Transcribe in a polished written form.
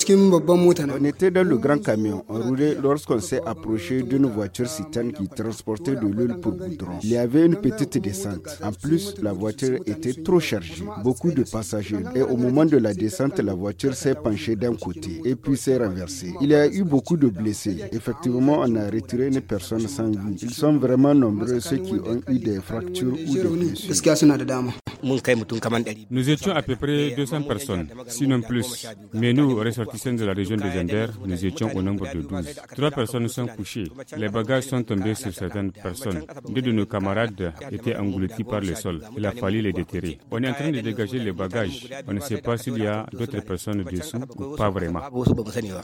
On était dans le grand camion, on roulait lorsqu'on s'est approché d'une voiture citerne qui transportait de l'huile pour goudron. Il y avait une petite descente. En plus, la voiture était trop chargée, beaucoup de passagers. Et au moment de la descente, la voiture s'est penchée d'un côté et puis s'est renversée. Il y a eu beaucoup de blessés. Effectivement, on a retiré une personne sans vie. Ils sont vraiment nombreux, ceux qui ont eu des fractures ou des blessures. Nous étions à peu près 200 personnes, sinon plus. Mais nous, ressortissants de la région de Zender, nous étions au nombre de 12. 3 personnes sont couchées. Les bagages sont tombés sur certaines personnes. 2 de nos camarades étaient engloutis par le sol. Il a fallu les déterrer. On est en train de dégager les bagages. On ne sait pas s'il y a d'autres personnes dessous ou pas vraiment.